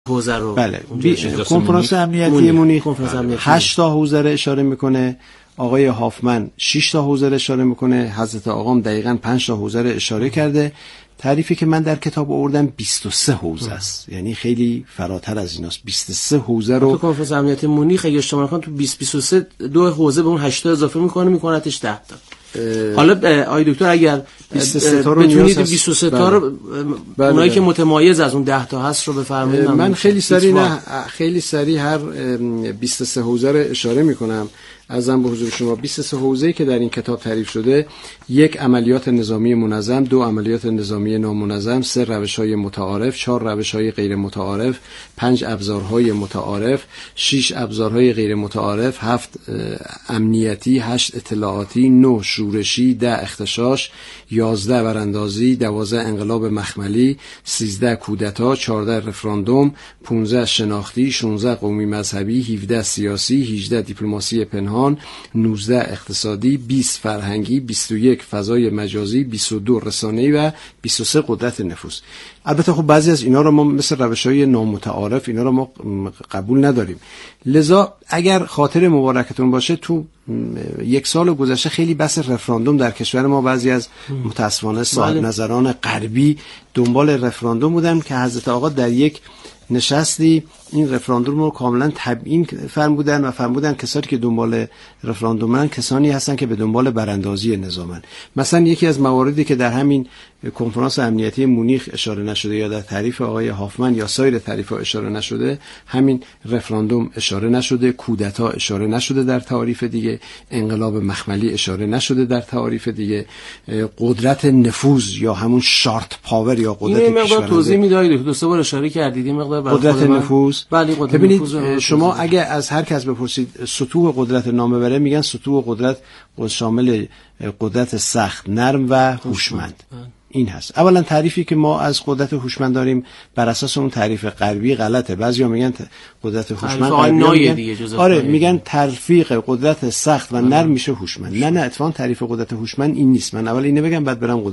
حوزه رو بله کنفرانس امنیتی مونیخ 8 تا حوزه رو اشاره میکنه، آقای هافمن 6 تا حوزه رو اشاره میکنه، حضرت آقام دقیقاً 5 تا حوزه رو اشاره کرده. تعریفی که من در کتاب آوردم 23 حوزه است، یعنی خیلی فراتر از ایناست. 23 حوزه رو تو کنفرانس امنیتی مونیخ اگه اشتباه نکنم تو 2023 دو حوزه به اون 8 تا اضافه میکنتش 10 تا. حالا آقای دکتر اگر 23 تا رو بتونید 23 تا رو اونایی که متمایز از اون 10 تا هست رو بفرمایید. من خیلی سریع هر 23 حوزه رو اشاره میکنم. ارزم به حضور شما 23 حوزه‌ای که در این کتاب تعریف شده: 1 عملیات نظامی منظم، 2 عملیات نظامی نامنظم، 3 روش‌های متعارف، 4 روش‌های غیر متعارف، 5 ابزارهای متعارف، 6 ابزارهای غیر متعارف، 7 امنیتی، 8 اطلاعاتی، 9 شورشی، 10 اختشاش، 11 براندازی، 12 انقلاب مخملی، 13 کودتا، 14 رفراندوم، 15 شناختی، 16 قومی مذهبی، 17 سیاسی، 18 دیپلماسی پنهان، 19 اقتصادی، 20 فرهنگی، 21 فضای مجازی، 22 رسانه‌ای و 23 قدرت نفوذ. البته خب بعضی از اینا رو ما مثل روش‌های نامتعارف اینا رو ما قبول نداریم. لذا اگر خاطر مبارکتون باشه تو 1 سال گذشته خیلی بحث رفراندوم در کشور ما بعضی از متأسفانه صاحب نظران غربی دنبال رفراندوم بودن که حضرت آقا در یک نشستی این رفراندوم رو کاملا تبیین فرمودن کسانی که دنبال رفراندومن کسانی هستن که به دنبال براندازی نظامن. مثلا یکی از مواردی که در همین کنفرانس امنیتی مونیخ اشاره نشده یا در تعریف آقای هافمن یا سایر تعریف‌ها اشاره نشده، همین رفراندوم اشاره نشده، کودتا اشاره نشده در تعریف دیگه، انقلاب مخملی اشاره نشده در تعریف دیگه، قدرت نفوذ یا همون شارت پاور یا قدرت این مقدار توضیح میدید، دو سه بار اشاره کردید این مقدار قدرت نفوذ. بله ببینید شما اگه از هر کس بپرسید سطوح قدرت نام ببره میگن سطوح قدرت شامل قدرت سخت، نرم و هوشمند. این هست. اولا تعریفی که ما از قدرت هوشمند داریم بر اساس اون تعریف غربی غلطه. بعضیا میگن قدرت هوشمند میگن تلفیق قدرت سخت و نرم میشه هوشمند. نه اتفاقا تعریف قدرت هوشمند این نیست. من اول اینو بگم بعد برم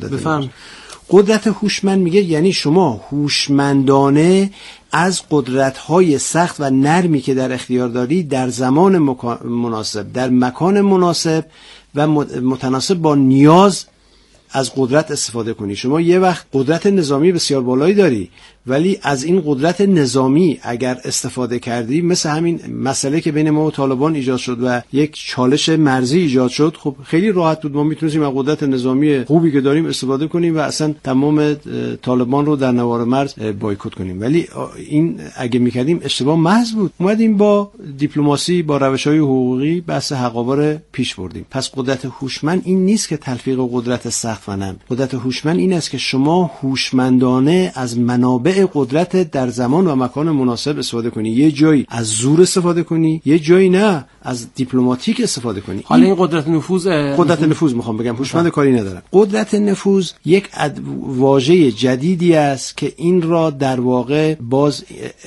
قدرت هوشمند میگه یعنی شما هوشمندانه از قدرت‌های سخت و نرمی که در اختیار داری در زمان مناسب، در مکان مناسب و متناسب با نیاز از قدرت استفاده کنی. شما یه وقت قدرت نظامی بسیار بالایی داری ولی از این قدرت نظامی اگر استفاده کردی، مثل همین مسئله که بین ما و طالبان ایجاد شد و یک چالش مرزی ایجاد شد، خب خیلی راحت بود ما میتونستیم از قدرت نظامی خوبی که داریم استفاده کنیم و اصلا تمام طالبان رو در نوار مرز بایکوت کنیم. ولی این اگه میکردیم اشتباه محض بود. اومدیم با دیپلماسی، با روش‌های حقوقی بحث حقابر پیش بردیم. پس قدرت هوشمند این نیست که تلفیق قدرت سخت و نرم. قدرت هوشمند این است که شما هوشمندانه از منابع قدرت در زمان و مکان مناسب استفاده کنی. یه جایی از زور استفاده کنی، یه جایی نه از دیپلماتیک استفاده کنی. حالا این قدرت نفوذ میخوام بگم، هوشمند کاری ندارم. قدرت نفوذ یک واژه جدیدی است که این را در واقع باز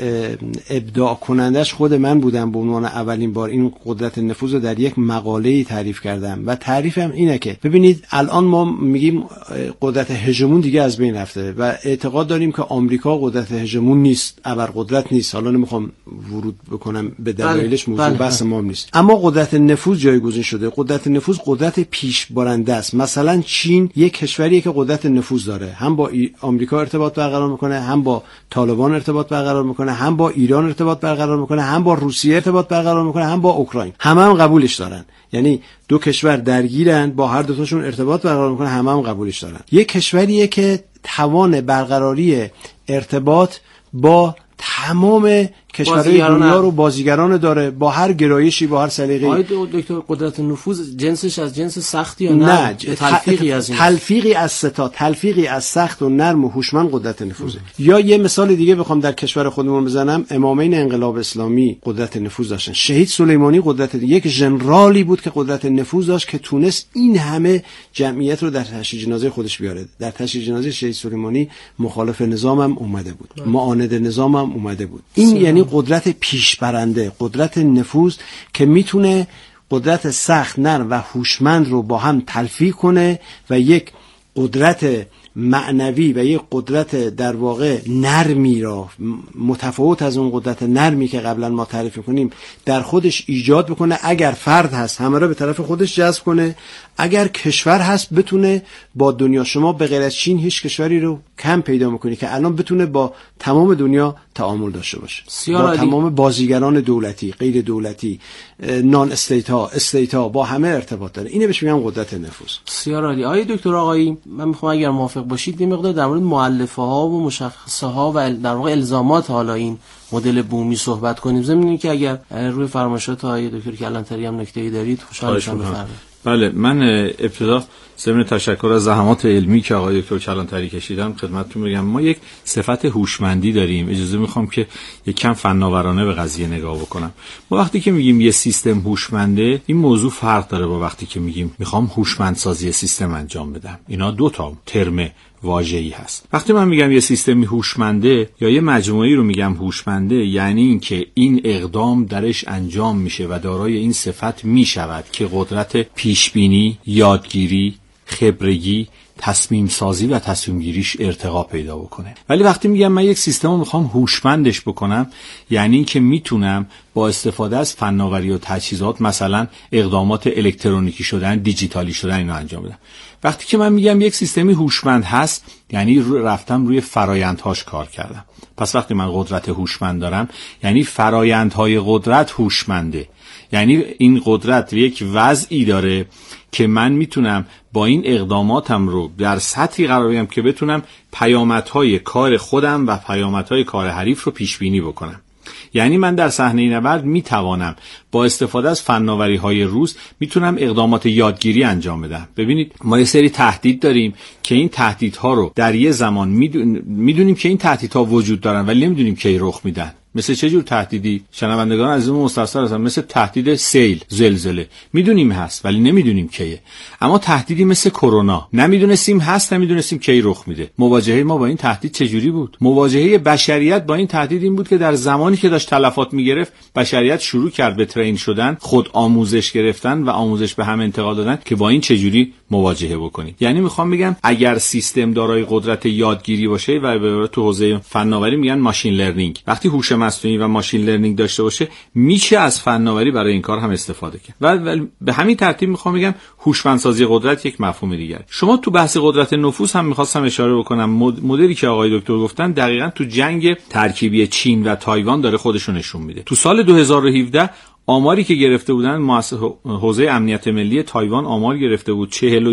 ابداع کنندش خود من بودم. به عنوان اولین بار این قدرت نفوذ رو در یک مقاله‌ای تعریف کردم و تعریفم اینه که ببینید الان ما میگیم قدرت هژمون دیگه از بین رفته و اعتقاد داریم که آمریکا قدرت هژمون نیست، ابرقدرت نیست. حالا نمیخوام ورود بکنم به دلایلش، موضوع بحث ما نیست. اما قدرت نفوذ جایگزین شده. قدرت نفوذ قدرت پیش برنده است. مثلا چین یک کشوریه که قدرت نفوذ داره، هم با آمریکا ارتباط برقرار میکنه، هم با طالبان ارتباط برقرار میکنه، هم با ایران ارتباط برقرار میکنه، هم با روسیه ارتباط برقرار میکنه، هم با اوکراین. هم قبولش دارن. یعنی دو کشور درگیرن، با هر دو تاشون ارتباط برقرار میکنه، هم قبولش دارن. یک کشوریه که توان برقراری ارتباط با تمام کشورهای دنیا رو بازیگران داره، با هر گرایشی، با هر سلیقه‌ای. آقای دکتر قدرت نفوذ جنسش از جنس سخت یا نه؟ تلفیقی از ستا، تلفیقی از سخت و نرم و هوشمند قدرت نفوذه. یا یه مثال دیگه بخوام در کشور خودمون بزنم، امامین انقلاب اسلامی قدرت نفوذ داشتن. شهید سلیمانی یک ژنرالی بود که قدرت نفوذ داشت که تونست این همه جمعیت رو در تشییع جنازه خودش بیاره. در تشییع جنازه شهید سلیمانی مخالف نظامم اومده بود، معاند نظامم اومده بود. این یعنی قدرت پیشبرنده، قدرت نفوذ که میتونه قدرت سخت، نرم و هوشمند رو با هم تلفیق کنه و یک قدرت معنوی و یک قدرت در واقع نرمی را متفاوت از اون قدرت نرمی که قبلا ما تعریف می‌کنیم در خودش ایجاد بکنه. اگر فرد هست همه را به طرف خودش جذب کنه، اگر کشور هست بتونه با دنیا، شما به غیر از چین هیچ کشوری رو کم پیدا می‌کنی که الان بتونه با تمام دنیا تعامل داشته باشه، با تمام بازیگران دولتی، غیر دولتی، نان استیت ها با همه ارتباط داره. اینه بهش میگم قدرت نفوذ. بسیار عالی. آقای دکتر آقایی، من میخوام اگر موافق باشید این مقدار در مورد مؤلفه ها و مشخصه ها و در واقع الزامات حالا این مدل بومی صحبت کنیم. ضمن اینکه اگر روی فرمایشات آقای دکتر کلانتری هم نکته‌ای دارید خوشحال میشم بفرمایید. بله، من ابتدا ضمن تشکر از زحمات علمی که آقای دکتر کلانتری کشیدن خدمتتون بگم ما یک صفت هوشمندی داریم. اجازه میخوام که یک کم فناورانه به قضیه نگاه بکنم. ما وقتی که میگیم یه سیستم هوشمنده، این موضوع فرق داره با وقتی که میگیم میخوام هوشمندسازی سیستم انجام بدم. اینا دو تا ترم واژه‌ای هست. وقتی من میگم یه سیستمی هوشمنده یا یه مجموعه‌ای رو میگم هوشمنده، یعنی اینکه این اقدام درش انجام میشه و دارای این صفت میشود که قدرت پیشبینی، یادگیری، خبرگی، تصمیم سازی و تصمیم گیریش ارتقا پیدا بکنه. ولی وقتی میگم من یک سیستم رو میخوام هوشمندش بکنم، یعنی این که میتونم با استفاده از فناوری و تجهیزات مثلا اقدامات الکترونیکی شدن، دیجیتالی شدن اینو انجام بدم. وقتی که من میگم یک سیستمی هوشمند هست، یعنی رفتم روی فرایندهاش کار کردم. پس وقتی من قدرت هوشمند دارم، یعنی فرایندهای قدرت هوشمنده. یعنی این قدرت یک وضعی داره که من میتونم با این اقداماتم رو در سطحی قرار بدم که بتونم پیامدهای کار خودم و پیامدهای کار حریف رو پیش بینی بکنم. یعنی من در صحنه نبرد میتوانم با استفاده از فناوری‌های روز میتونم اقدامات یادگیری انجام بدم. ببینید ما یه سری تهدید داریم که این تهدیدها رو در یه زمان میدونیم که این تهدیدها وجود دارن ولی نمیدونیم کی رخ میدن. مثل چه جور تهدیدی؟ شنوندگان عزیزمون مستفسر هستن. مثل تهدید سیل، زلزله، میدونیم هست ولی نمیدونیم کیه. اما تهدیدی مثل کرونا نمیدونستیم هست، نمیدونستیم کی رخ میده. مواجهه ما با این تهدید چجوری بود؟ مواجهه بشریت با این تهدید این بود که در زمانی که داشت تلفات میگرفت، بشریت شروع کرد به ترین شدن، خود آموزش گرفتن و آموزش به هم انتقال دادن که با این چجوری مواجهه بکنیم. یعنی میخوام بگم اگر سیستم دارای قدرت یادگیری باشه و به تو حوزه فناوری میگن ماشین لرنینگ، وقتی هوش مصنوعی و ماشین لرنینگ داشته باشه، میشه از فناوری برای این کار هم استفاده کرد. و به همین ترتیب میخوام بگم هوشمندسازی قدرت یک مفهوم دیگه. شما تو بحث قدرت نفوذ هم میخواستم اشاره بکنم. مدلی که آقای دکتر گفتن دقیقاً تو جنگ ترکیبی چین و تایوان داره خودشو نشون میده. تو سال 2017 آماری که گرفته بودن حوزه امنیت ملی تایوان آمار گرفته بود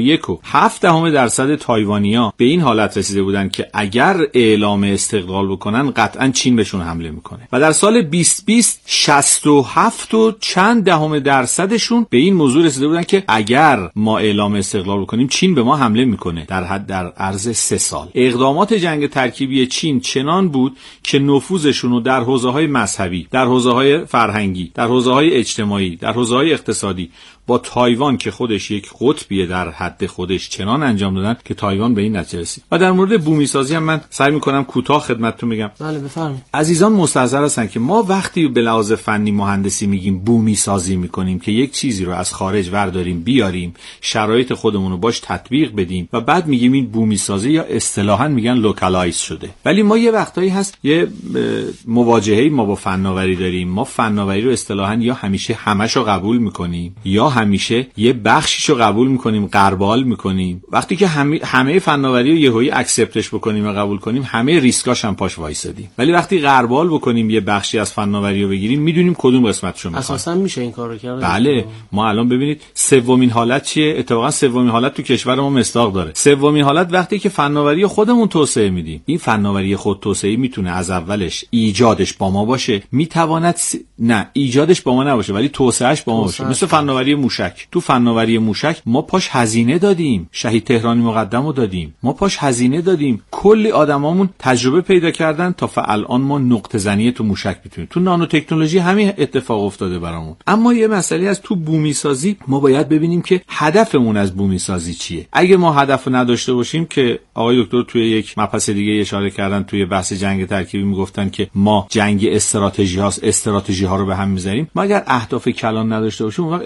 41.7% تایوانی‌ها به این حالت رسیده بودن که اگر اعلام استقلال بکنن قطعا چین بهشون حمله میکنه. و در سال 2020 67.4% به این موضوع رسیده بودن که اگر ما اعلام استقلال بکنیم چین به ما حمله میکنه. در عرض 3 سال اقدامات جنگ ترکیبی چین چنان بود که نفوذشون رو در حوزه‌های مذهبی، در حوزه‌های فرهنگی، در حوزه‌های اجتماعی، در حوزه‌های اقتصادی با تایوان که خودش یک قطبیه در حد خودش چنان انجام دادن که تایوان به این نتیجه رسید. و در مورد بومی سازی هم من سعی می‌کنم کوتاه خدمتتون بگم. بله بفرمایید. عزیزان مستحضر هستن که ما وقتی به لحاظ فنی مهندسی میگیم بومی سازی می‌کنیم که یک چیزی رو از خارج ورداریم بیاریم، شرایط خودمون رو باش تطبیق بدیم و بعد میگیم این بومی سازی یا اصطلاحاً میگن لوکالایز شده. ولی ما یه وقتایی هست یه مواجهه‌ای ما با فناوری داریم. ما فناوری رو اصطلاحاً یا همیشه همه‌شو قبول می‌کنیم یا همیشه یه بخشیشو قبول میکنیم، غربال میکنیم. وقتی که همه فناوری رو یهویی اکسپتش بکنیم و قبول کنیم، همه ریسکاش هم پاش وایسادیم. ولی وقتی غربال بکنیم، یه بخشی از فناوری رو بگیریم، میدونیم کدوم قسمتشو میخوایم. اساسا میشه این کارو کرد. بله، ما الان ببینید سومین حالت چیه؟ اتفاقا سومین حالت تو کشور ما مصداق داره. سومین حالت وقتی که فناوری خودمون توسعه میدیم. این فناوری خود توسعه میتونه از اولش ایجادش با ما باشه، میتواند نه ایجادش با ما نباشه ولی توسعهش با ما باشه. مثل فناوری موشک. تو فناوری موشک ما پاش هزینه دادیم، شهید تهرانی مقدمو دادیم، ما پاش هزینه دادیم، کلی آدمامون تجربه پیدا کردن تا الان ما نقطه زنی تو موشک میتونیم. تو نانو تکنولوژی همین اتفاق افتاده برامون. اما یه مسئله از تو بومی سازی ما باید ببینیم که هدفمون از بومی سازی چیه. اگه ما هدف نداشته باشیم که آقای دکتر توی یک مبحث دیگه اشاره کردن، توی بحث جنگ ترکیبی میگفتن که ما جنگ استراتژی ها رو به هم میذاریم. ما اگر اهداف کلان نداشته باشیم اون وقت استراتژی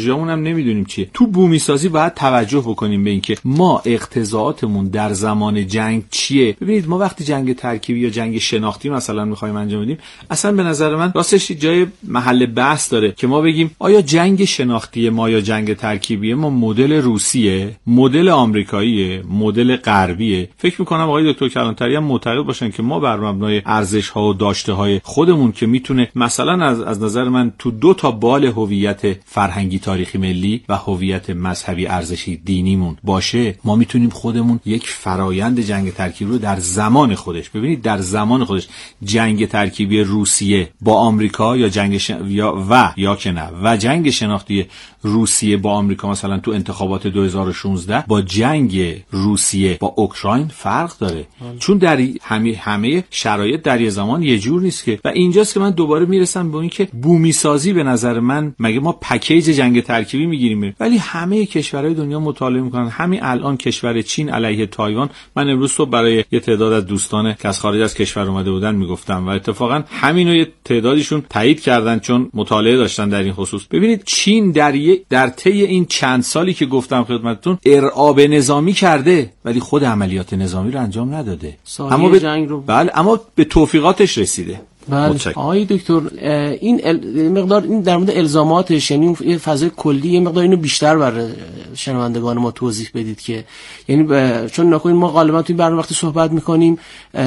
تکنولوژیامون هم نمیدونیم چیه. تو بومی سازی باید توجه بکنیم به اینکه ما اقتضاعاتمون در زمان جنگ چیه. ببینید ما وقتی جنگ ترکیبی یا جنگ شناختی مثلا می‌خوایم انجام بدیم، اصلا به نظر من راستش جای محل بحث داره که ما بگیم آیا جنگ شناختی ما یا جنگ ترکیبی ما مدل روسیه، مدل آمریکاییه، مدل غربیه. فکر می‌کنم آقای دکتر کلانتری هم معتقد باشن که ما بر مبنای ارزش‌ها و داشته‌های خودمون که میتونه مثلا از نظر من تو 2 تا بال هویت فرهنگی تاریخی ملی و هویت مذهبی ارزشی دینیمون باشه، ما میتونیم خودمون یک فرایند جنگ ترکیبی رو در زمان خودش، ببینید در زمان خودش جنگ ترکیبی روسیه با آمریکا یا جنگ و جنگ شناختی روسیه با آمریکا مثلا تو انتخابات 2016 با جنگ روسیه با اوکراین فرق داره. چون در همه شرایط در یه زمان یه جور نیست که. و اینجاست که من دوباره میرسم به این که بومی سازی به نظر من، مگه ما پکیج جنگ ترکیبی میگیریم؟ ولی همه کشورهای دنیا مطالعه میکنن. همین الان کشور چین علیه تایوان، من امروز صبح برای یه تعداد از دوستان که از خارج از کشور اومده بودن میگفتم و اتفاقا همینو یه تعدادیشون تایید کردن چون مطالعه داشتن در این خصوص. ببینید چین در طی این چند سالی که گفتم خدمتتون ارعاب نظامی کرده ولی خود عملیات نظامی رو انجام نداده. اما به توفیقاتش رسیده. بله آقای دکتر، این مقدار این در مورد الزاماتش، یعنی یه فضای کلی، یه مقدار اینو بیشتر برای شنوندگان ما توضیح بدید که یعنی چون نکنید ما غالبا توی برنامه وقتی صحبت میکنیم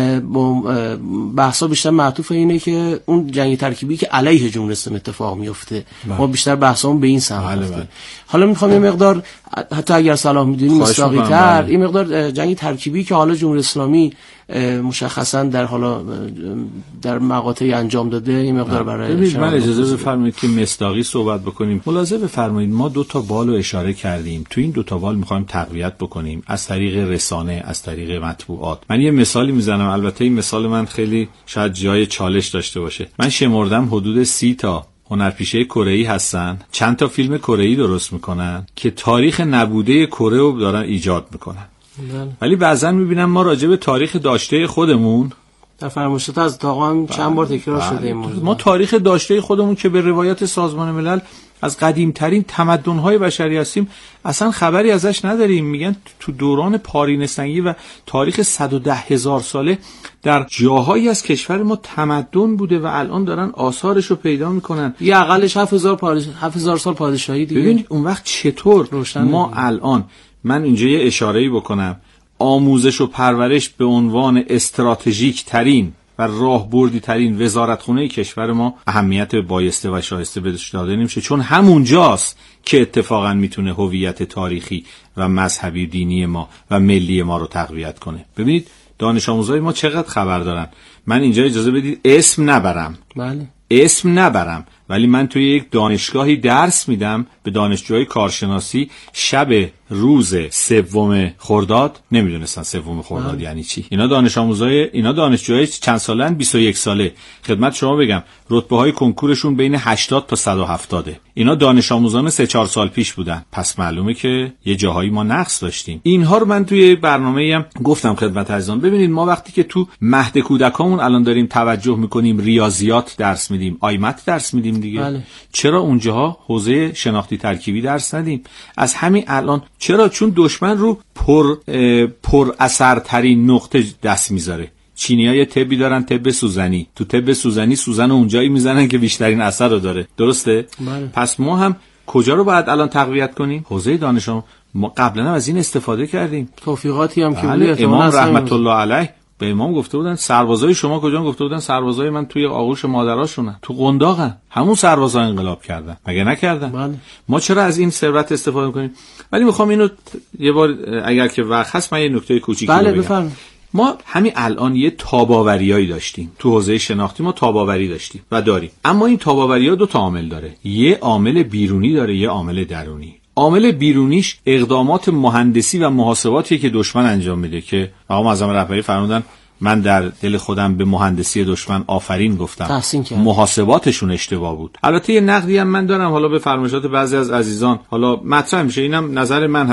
بحثا بیشتر معطوف اینه که اون جنگ ترکیبی که علیه جمهوری اسلامی اتفاق میفته، ما بیشتر بحثامون به این سمت رفته. حالا میخوام یه مقدار حتی اگر صلاح میدونیم مستقیم‌تر این مقدار جنگ ترکیبی که حالا جمهوری اسلامی مشخصا در مقاطعی انجام داده این مقدار برای من اجازه بفرمایید که مصداقی صحبت بکنیم. ملاحظه بفرمایید ما 2 تا بال رو اشاره کردیم. تو این 2 تا بال می‌خوایم تقویت بکنیم از طریق رسانه، از طریق مطبوعات. من یه مثالی میزنم، البته این مثال من خیلی شاید جای چالش داشته باشه. من شمردم حدود 30 تا هنرپیشه کره‌ای هستن، چند تا فیلم کره‌ای درست میکنن که تاریخ نبوده کره رو دارن ایجاد میکنن. ولی بعضن میبینم ما راجع به تاریخ داشته خودمون در فرمایشات از تاقام چند بار تکرار شده این موضوع. ما تاریخ داشته خودمون که به روایت سازمان ملل از قدیمترین تمدن‌های بشری هستیم اصلا خبری ازش نداریم. میگن تو دوران پارینستنگی و تاریخ 110,000 ساله در جاهایی از کشور ما تمدن بوده و الان دارن آثارش رو پیدا میکنن. یه اقلش 7000 سال پادشاهی دیگه. ببینید اون وقت چطور ما الان، من اینجا یه اشاره‌ای بکنم، آموزش و پرورش به عنوان استراتژیک ترین و راهبردی ترین وزارتخونه کشور ما اهمیت بایسته و شایسته بهش داده نمیشه، چون همونجاست که اتفاقا میتونه هویت تاریخی و مذهبی دینی ما و ملی ما رو تقویت کنه. ببینید دانش آموزای ما چقدر خبر دارن. من اینجا اجازه بدید اسم نبرم. بله. اسم نبرم، ولی من توی یک دانشگاهی درس میدم به دانشجوهای کارشناسی. شب روز 3 خرداد نمیدونستن 3 خرداد یعنی چی. اینا دانشجوهای چند سالن، 21 ساله. خدمت شما بگم رتبه‌های کنکورشون بین 80 تا 170. اینا دانش آموزان 3-4 سال پیش بودن. پس معلومه که یه جاهایی ما نقص داشتیم. اینها رو من توی برنامه‌ای هم گفتم خدمت عزیزان. ببینید ما وقتی که تو مهد کودکامون الان داریم توجه می‌کنیم ریاضیات درس میدیم، آیمت درس میدیم دیگه. بله. چرا اونجاها حوزه شناختی ترکیبی درس ندیم؟ از همین الان. چرا؟ چون دشمن رو پر اثرترین نقطه دست میذاره. چینی‌ها یه طبی دارن، طب سوزنی. تو طب سوزنی سوزن اونجایی میزنن که بیشترین اثر رو داره. درسته؟ بله. پس ما هم کجا رو باید الان تقویت کنیم؟ حوزه دانش آموزی. ما قبلا از این استفاده کردیم. توفیقاتی هم که بود. امام رحمت الله علیه به امام گفته بودن سربازای شما کجا؟ گفته بودن سربازای من توی آغوش مادراشونن، تو قنداقن. همون سربازا انقلاب کردن، مگه نکردن؟ بله. ما چرا از این ثروت استفاده می‌کنیم؟ ولی میخوام اینو یه بار اگر که وقت هست من یه نکته کوچیکی بله بگم. بفرمایید. ما همین الان یه تاباوریایی داشتیم تو حوزه شناختی، ما تاباوری داشتیم و داریم. اما این تاباوری‌ها 2 تا عامل داره. یه عامل بیرونی داره، یه عامل درونی. عامل بیرونیش اقدامات مهندسی و محاسباتی که دشمن انجام میده که آقا معظم رهبری فرمودن من در دل خودم به مهندسی دشمن آفرین گفتم. محاسباتشون اشتباه بود. البته یه نقدی هم من دارم، حالا به فرمایشات بعضی از عزیزان حالا مطرح میشه، اینم نظر من هست.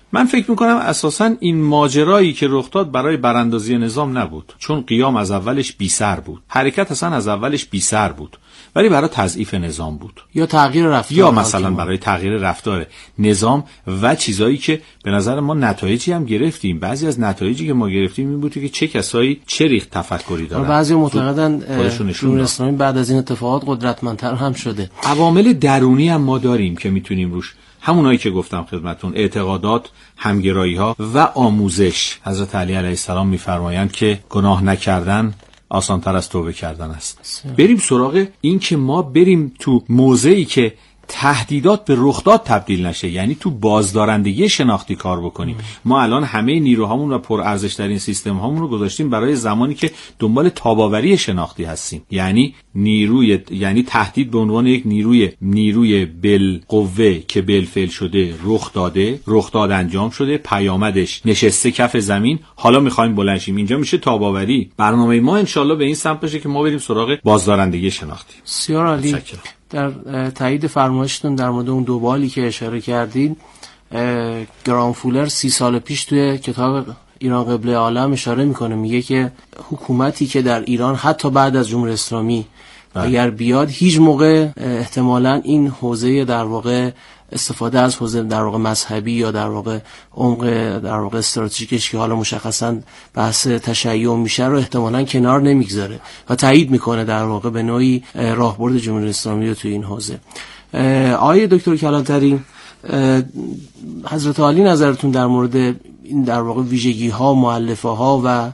من فکر میکنم اساساً این ماجرایی که رخ داد برای براندازی نظام نبود، چون قیام از اولش بی سر بود، حرکت اصلا از اولش بی سر بود، ولی برای تضعیف نظام بود یا تغییر رفتار، یا مثلا برای تغییر رفتار نظام و چیزایی که به نظر ما نتایجی هم گرفتیم. بعضی از نتایجی که ما گرفتیم این بود که چه کسایی چه ریخت تفکری دارن. بعضی معتقدن جمهوری اسلامی بعد از این اتفاقات قدرتمندتر هم شده. عوامل درونی هم ما داریم که میتونیم روش، همونایی که گفتم خدمتتون، اعتقادات، همگرایی‌ها و آموزش. حضرت علی علیه السلام میفرمایند که گناه نکردن آسان‌تر از توبه کردن است. بریم سراغ این که ما بریم تو موضعی که تهدیدات به رخداد تبدیل نشه، یعنی تو بازدارندگی شناختی کار بکنیم. ما الان همه نیروهامون و پرارزش ترین سیستم هامون رو گذاشتیم برای زمانی که دنبال تاباوری شناختی هستیم، یعنی یعنی تهدید به عنوان یک نیروی بالقوه که بالفعل شده، رخ داد انجام شده، پیامدش نشسته کف زمین، حالا میخوایم بلند شیم. اینجا میشه تاباوری. برنامه ما انشالله به این سمت باشه که ما بریم سراغ بازدارندگی شناختی. بسیار عالی. در تایید فرمایشتون در مورد اون دو بالی که اشاره کردید، گرام فولر 30 سال پیش توی کتاب ایران قبله عالم اشاره میکنه، میگه که حکومتی که در ایران حتی بعد از جمهوری اسلامی اگر بیاد، هیچ موقع احتمالاً این حوزه در واقع استفاده از حوزه در واقع مذهبی یا در واقع عمق در واقع استراتژیکش که حالا مشخصاً بحث تشیع میشه رو احتمالاً کنار نمیگذاره و تایید میکنه در واقع به نوعی راهبرد جمهوری اسلامی رو توی این حوزه. آقای دکتر کلانتری، حضرت عالی نظرتون در مورد این در واقع ویژگی ها، مؤلفه ها و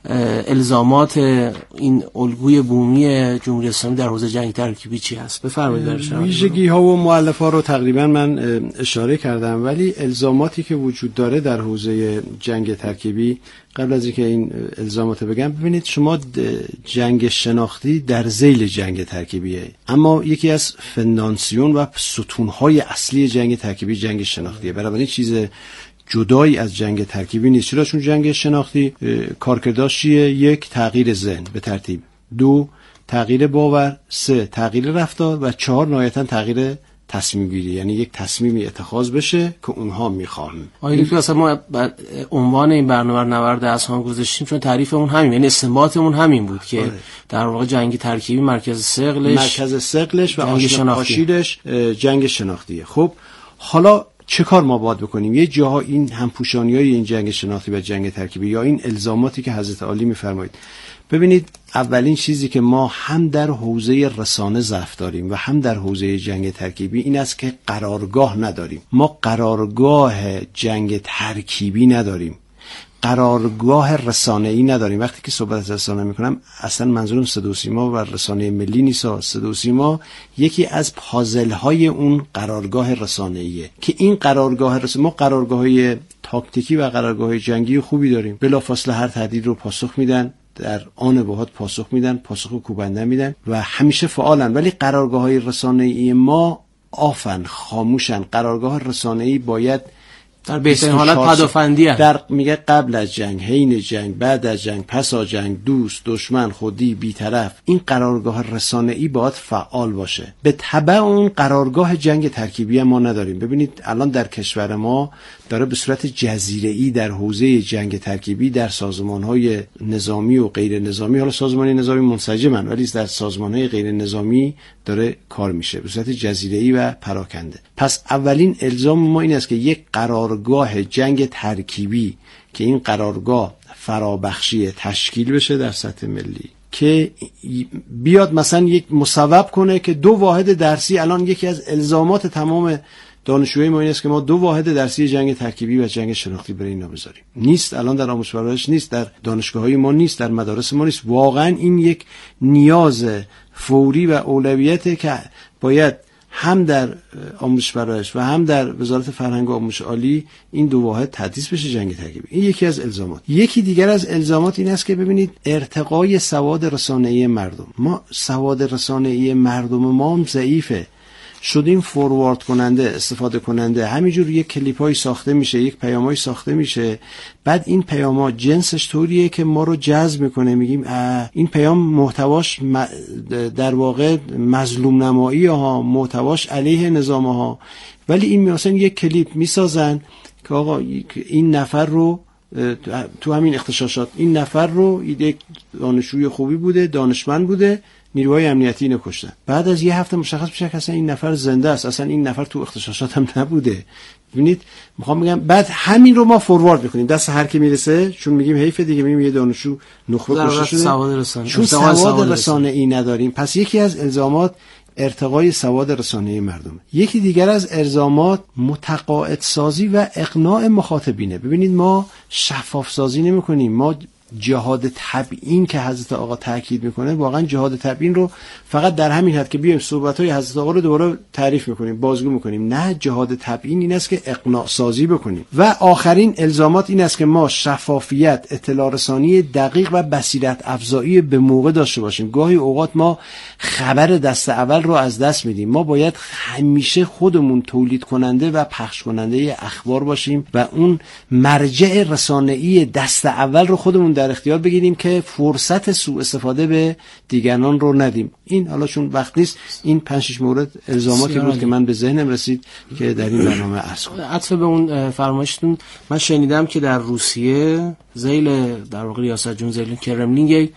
الزامات این الگوی بومی جمهوری اسلامی در حوزه جنگ ترکیبی چی هست؟ بفرمایید. ویژگی ها و مؤلفه ها رو تقریبا من اشاره کردم، ولی الزاماتی که وجود داره در حوزه جنگ ترکیبی، قبل از اینکه این الزامات بگم، ببینید شما جنگ شناختی در ذیل جنگ ترکیبیه، اما یکی از فنداسیون و ستونهای اصلی جنگ ترکیبی جنگ شناختیه. بنابراین چیز جدایی از جنگ ترکیبی نیست. چرا؟ چون جنگ شناختی کارکردش چیه؟ 1 تغییر ذهن به ترتیب، 2 تغییر باور، 3 تغییر رفتار و 4 نهایتا تغییر تصمیم گیری، یعنی یک تصمیمی اتخاذ بشه که اونها میخوان. آیا دکتر اصلا ما عنوان این برنامه نبرد اصحاب گذاشتیم چون تعریفمون همین، یعنی استنباطمون همین بود که در واقع جنگ ترکیبی مرکز ثقلش و آشیلش جنگ شناختیه. خب حالا چه کار ما باید بکنیم؟ یه جاها این همپوشانی‌های این جنگ شناختی و جنگ ترکیبی یا این الزاماتی که حضرت عالی می‌فرمایید، ببینید اولین چیزی که ما هم در حوزه رسانه ضعف داریم و هم در حوزه جنگ ترکیبی این است که قرارگاه نداریم. ما قرارگاه جنگ ترکیبی نداریم، قرارگاه رسانه‌ای نداریم. وقتی که صحبت از رسانه میکنم اصلا منظورم صدا و سیما و رسانه ملی نیست. صدا و سیما یکی از پازل‌های اون قرارگاه رسانه‌ایه که این قرارگاه ما قرارگاه‌های تاکتیکی و قرارگاه‌های جنگی خوبی داریم، بلافاصله هر تهدید رو پاسخ میدن، در آن بهات پاسخ میدن، پاسخ کوبنده میدن و همیشه فعالن. ولی قرارگاه‌های رسانه‌ای ما خاموشن. قرارگاه رسانه‌ای باید در بهترین حالت پدافندی هست. در میگه قبل از جنگ، حین جنگ، بعد از جنگ، پس از جنگ، دوست، دشمن، خودی، بی‌طرف، این قرارگاه رسانه‌ای باید فعال باشه. به تبع اون قرارگاه جنگ ترکیبی ما نداریم. ببینید الان در کشور ما داره به صورت جزیره‌ای در حوزه جنگ ترکیبی در سازمان‌های نظامی و غیر نظامی، حالا سازمان نظامی منسجمن ولی در سازمان‌های غیر نظامی داره کار میشه به صورت جزیره‌ای و پراکنده. پس اولین الزام ما این است که یک قرارگاه جنگ ترکیبی که این قرارگاه فرابخشی تشکیل بشه در سطح ملی، که بیاد مثلا یک مصوب کنه که 2 واحد درسی، الان یکی از الزامات تمام دانشجوی ما این است که ما 2 واحد درسی جنگ ترکیبی و جنگ شناختی برای اینا بذاریم. نیست، الان در آموزش پرورش نیست، در دانشگاه‌های ما نیست، در مدارس ما نیست. واقعا این یک نیاز فوری و اولویته که باید هم در آموزش پرورش و هم در وزارت فرهنگ و آموزش عالی این 2 واحد تدریس بشه جنگ ترکیبی. این یکی از الزامات. یکی دیگر از الزامات این است که ببینید ارتقای سواد رسانه‌ای مردم. ما سواد رسانه‌ای مردم ما ضعیفه. شدیم فوروارد کننده، استفاده کننده. همینجور یک کلیپ‌های ساخته میشه، یک پیام‌های ساخته میشه، بعد این پیام‌ها جنسش طوریه که ما رو جذب میکنه، میگیم این پیام محتواش در واقع مظلوم نمایی ها، محتواش علیه نظام ها. ولی این مثلا یک کلیپ میسازن که آقا این نفر رو تو همین اغتشاشات این نفر رو یک دانشجوی خوبی بوده، دانشمند بوده، نیروهای امنیتی اینو کشتن. بعد از یه هفته مشخص میشه که اصلا این نفر زنده است، اصلا این نفر تو اغتشاشات هم نبوده. ببینید میخوام بگم بعد همین رو ما فوروارد میکنیم دست هر کی میرسه، چون میگیم حیف دیگه، میگیم یه دانشجو نخبه کشته شده، چون سواد رسانه‌ای نداریم. پس یکی از الزامات ارتقای سواد رسانه‌ای مردم. یکی دیگر از الزامات متقاعد سازی و اقناع مخاطبینه. ببینید ما شفاف سازی نمی‌کنیم، ما جهاد تبیین که حضرت آقا تاکید میکنه، واقعا جهاد تبیین رو فقط در همین حد که بیایم صحبت‌های حضرت آقا رو دوباره تعریف میکنیم، بازگو میکنیم. نه، جهاد تبیین این است که اقناع سازی بکنیم. و آخرین الزامات این است که ما شفافیت، اطلاع رسانی دقیق و بصیرت افزایی به موقع داشته باشیم. گاهی اوقات ما خبر دست اول رو از دست میدیم. ما باید همیشه خودمون تولید کننده و پخش کننده اخبار باشیم و اون مرجع رسانه‌ای دست اول رو خودمون در اختیار بگیریم که فرصت سوء استفاده به دیگران رو ندیم. این حالا چون وقت نیست، این 5-6 مورد الزاماتی بود که من به ذهنم رسید که در این برنامه عرض کنم. عطف به اون فرمایشتون، من شنیدم که در روسیه ذیل در واقع ریاست جمهوری ذیل کرملین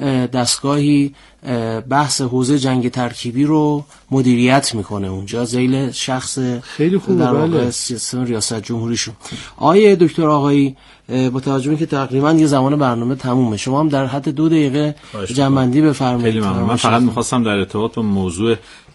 دستگاهی بحث حوزه جنگ ترکیبی رو مدیریت میکنه، اونجا ذیل شخص خیلی خوبه در واقع سیستم ریاست جمهوریشون. آقای دکتر آقایی، با توجه به اینکه تقریبا یه زمان برنامه تمومه، شما هم در حد 2 دقیقه جمع‌بندی بفرمایید. خیلی ممنون. من فقط می‌خواستم در ارتباط با موضوع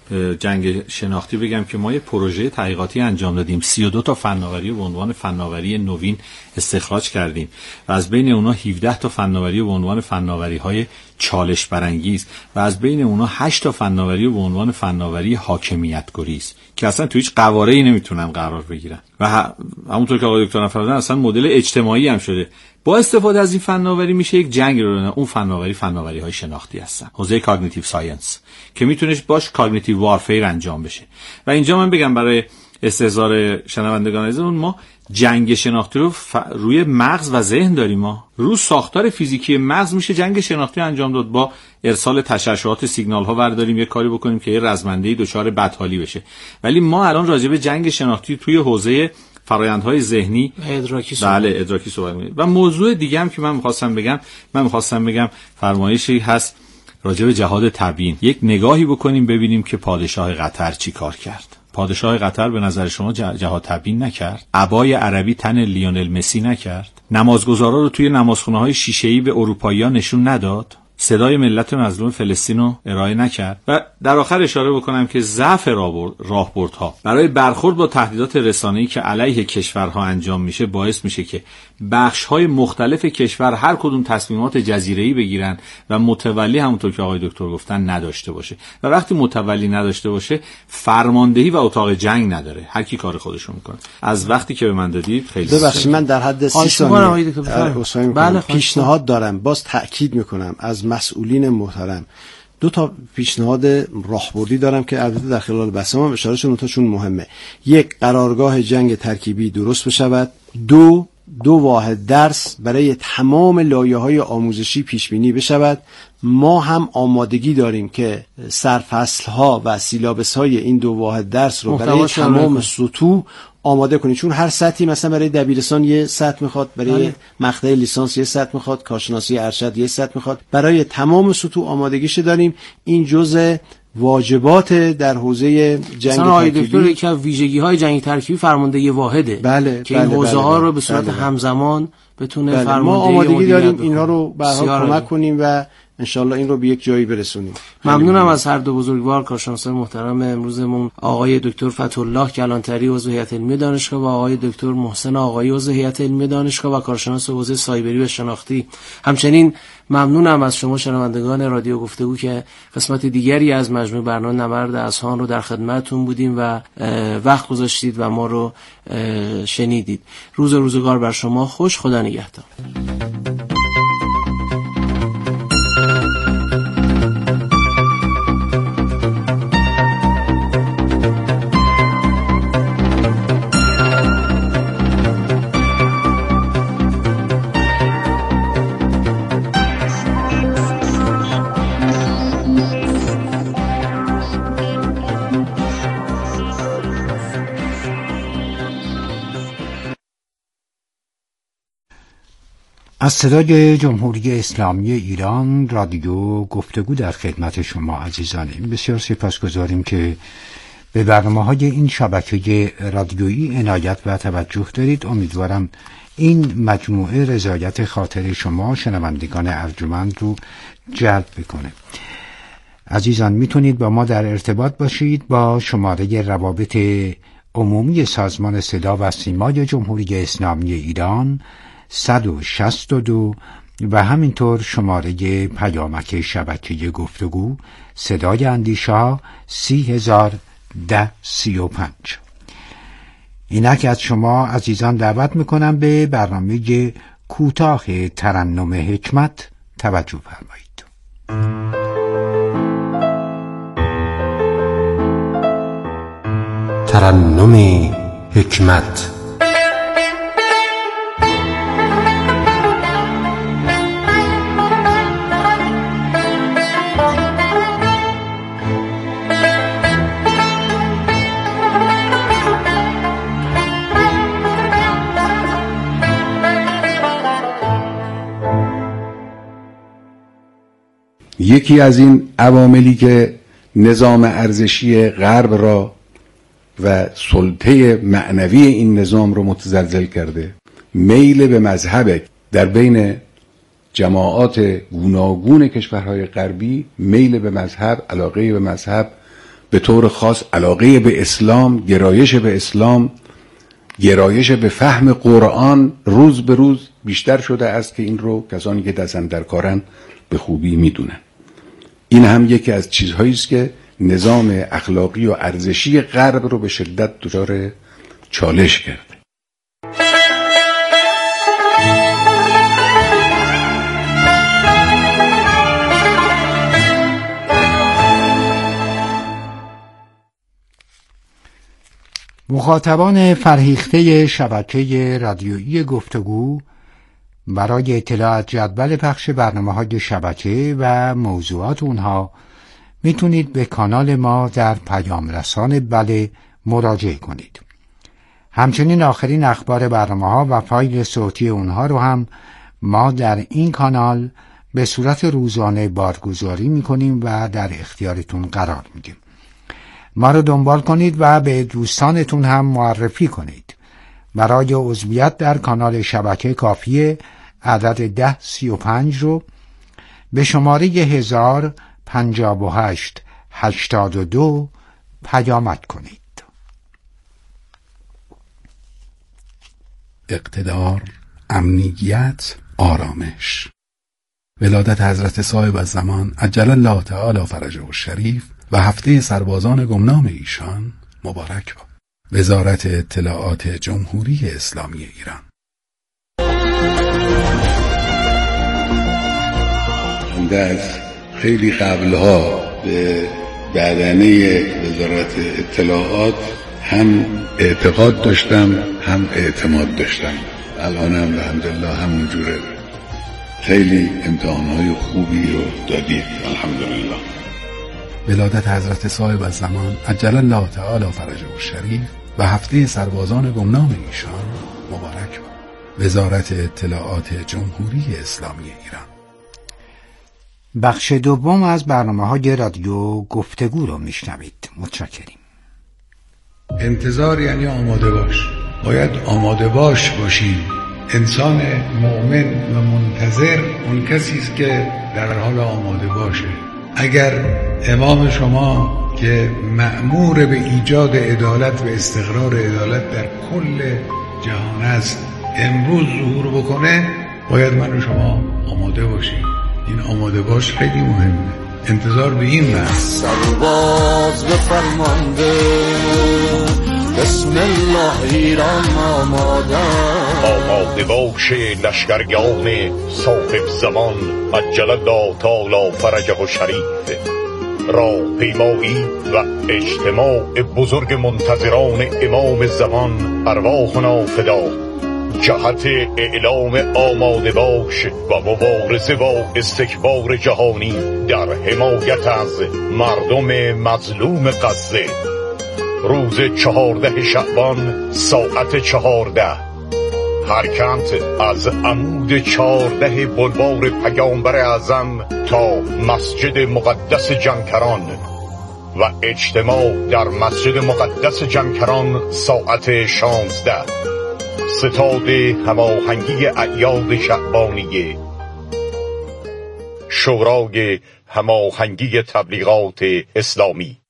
جنگ شناختی بگم که ما یه پروژه تحقیقاتی انجام دادیم، 32 تا فناوری به عنوان فناوری نوین استخراج کردیم و از بین اونها 17 تا فناوری به عنوان فناوری‌های چالش برانگیز و از بین اونها 8 تا فناوری به عنوان فناوری حاکمیت گریز که اصلا تو هیچ قواره‌ای نمیتونن قرار بگیرن و همونطور که آقای دکتر فرمودن اصلا مدل اجتماعی هم شده. با استفاده از این فناوری میشه یک جنگ رو، اون فناوری‌های شناختی هستن، حوزه کاگنیتیو ساینس که میتونه باش کاگنیتیو وارفیر انجام بشه. و اینجا من بگم برای استحضار شنوندگان عزیزمون، ما جنگ شناختی رو روی مغز و ذهن داریم. ما رو ساختار فیزیکی مغز میشه جنگ شناختی انجام داد، با ارسال تشعشعات سیگنال ها برداریم یه کاری بکنیم که یه رزمنده‌ای دچار بدحالی بشه. ولی ما الان راجع به جنگ شناختی توی حوزه فرآیندهای ذهنی ادراکی صحبت می‌کنیم. و موضوع دیگه هم که من می‌خواستم بگم فرمایشی هست راجع به جهاد تبیین. یک نگاهی بکنیم ببینیم که پادشاه قطر چی کار کرد. پادشاه قطر به نظر شما جهاد تبیین نکرد؟ عبای عربی تن لیونل مسی نکرد؟ نمازگزارا رو توی نمازخونه‌های شیشه‌ای به اروپایی‌ها نشون نداد؟ صدای ملت مظلوم فلسطین رو ارائه نکرد؟ و در آخر اشاره بکنم که ضعف راهبردها برای برخورد با تهدیدات رسانه‌ای که علیه کشورها انجام میشه باعث میشه که بخش‌های مختلف کشور هر کدوم تصمیمات جزیره‌ای بگیرن و متولی همونطور که آقای دکتر گفتن نداشته باشه. و وقتی متولی نداشته باشه، فرماندهی و اتاق جنگ نداره، هر کی کار خودشو میکنه. از وقتی که به من دادید خیلی ببخشید، من در حد 30 ثانیه پیشنهاد دارم، باز تأکید میکنم از مسئولین محترم. 2 تا پیشنهاد راهبردی دارم که البته در خلال بحثم اشاره شدم چون مهمه. 1، قرارگاه جنگ ترکیبی درست بشود. 2، 2 واحد درس برای تمام لایه‌های آموزشی پیش بینی بشود. ما هم آمادگی داریم که سرفصل‌ها و سیلابس‌های این 2 واحد درس رو برای تمام سطوح آماده کنید، چون هر سطحی مثلا برای دبیرستان یه سطح میخواد، برای مقطع لیسانس یه سطح میخواد، کارشناسی ارشد یه سطح میخواد. برای تمام سطوح آمادگیش داریم. این جزء واجبات در حوزه جنگ ترکیبی. دکتر یکی از ویژگی‌های جنگ ترکیبی فرماندهی واحده که این حوزه‌ها رو به صورت همزمان بتونه فرماندهی. ما آمادگی داریم اینا رو به هر حال کمک کنیم و انشالله این رو به یک جایی برسونیم. ممنونم از هر دو بزرگوار کارشناسان محترم امروزمون، آقای دکتر فتح‌الله کلانتری عضو هیئت علمی دانشگاه و آقای دکتر محسن آقایی عضو هیئت علمی دانشگاه و کارشناس حوزه سایبری و شناختی. همچنین ممنونم از شما شنوندگان رادیو گفتگو که قسمت دیگری از مجموعه برنامه نبرد اذهان رو در خدمتتون بودیم و وقت گذاشتید و ما رو شنیدید. روزگار بر شما خوش. خدا نگهدار. از صدای جمهوری اسلامی ایران رادیو گفتگو در خدمت شما عزیزانیم. بسیار سپاسگزاریم که به برنامه‌های این شبکه رادیویی عنایت و توجه دارید. امیدوارم این مجموعه رضایت خاطر شما شنوندگان ارجمند رو جلب بکنه. عزیزان میتونید با ما در ارتباط باشید با شماره روابط عمومی سازمان صدا و سیمای جمهوری اسلامی ایران 162 و همینطور شماره پیامک شبکه گفتگو صدای اندیشه 301035. اینک از شما عزیزان دعوت میکنم به برنامه کوتاه ترنم حکمت توجه فرمایید. ترنم حکمت. یکی از این عواملی که نظام ارزشی غرب را و سلطه معنوی این نظام رو متزلزل کرده، میل به مذهب در بین جماعات گوناگون کشورهای غربی، میل به مذهب، علاقه به مذهب، به طور خاص علاقه به اسلام، گرایش به اسلام، گرایش به فهم قرآن روز به روز بیشتر شده است که این رو کسانی که دستن در کارن به خوبی میدونن. این هم یکی از چیزهایی است که نظام اخلاقی و ارزشی غرب رو به شدت دچار چالش کرده. مخاطبان فرهیخته شبکه رادیویی گفتگو برای اطلاع از جدول پخش برنامه‌های شبکه و موضوعات اونها میتونید به کانال ما در پیام رسان بله مراجعه کنید. همچنین آخرین اخبار برنامه‌ها و فایل صوتی اونها رو هم ما در این کانال به صورت روزانه بارگذاری میکنیم و در اختیارتون قرار میدیم. ما رو دنبال کنید و به دوستانتون هم معرفی کنید. برای عضویت در کانال شبکه کافیه عدد 1035 رو به شماره 105882 پیامک کنید. اقتدار، امنیت، آرامش. ولادت حضرت صاحب الزمان عجل الله تعالی فرجه الشریف و هفته سربازان گمنام ایشان مبارک باد. وزارت اطلاعات جمهوری اسلامی ایران. از خیلی قبلها به بدنه وزارت اطلاعات هم اعتقاد داشتم هم اعتماد داشتم. الانم الحمدلله همونجوره. خیلی امتحانهای خوبی رو دادید الحمدلله. ولادت حضرت صاحب الزمان عجل الله تعالی فرجه الشریف و هفته سربازان گمنام ایشان مبارک باد. وزارت اطلاعات جمهوری اسلامی ایران. بخش دوم از برنامه‌های رادیو گفتگو رو میشنوید. متشکریم. انتظار یعنی آماده باش. باید آماده باشیم. انسان مؤمن و منتظر اون کسی است که در حال آماده باشه. اگر امام شما که مأمور به ایجاد عدالت و استقرار عدالت در کل جهان است امروز ظهور بکنه، باید من و شما آماده باشیم. این آماده باش خیلی مهمه. انتظار به این است. سرباز به فرمانده بسم الله ایران آماده باشه لشکرگاه صاحب زمان عجل الله تعالی فرجه الشریف. راه پیمایی و اجتماع بزرگ منتظران امام زمان ارواحنا فدا جهت اعلام آماده باش و مبارزه با استکبار جهانی در حمایت از مردم مظلوم غزه. روز 14 شعبان ساعت 14 حرکت از عمود 14 بلوار پیامبر اعظم تا مسجد مقدس جمکران و اجتماع در مسجد مقدس جمکران ساعت 16. ستاد هماهنگی اعیاد شعبانیه، شورای هماهنگی تبلیغات اسلامی.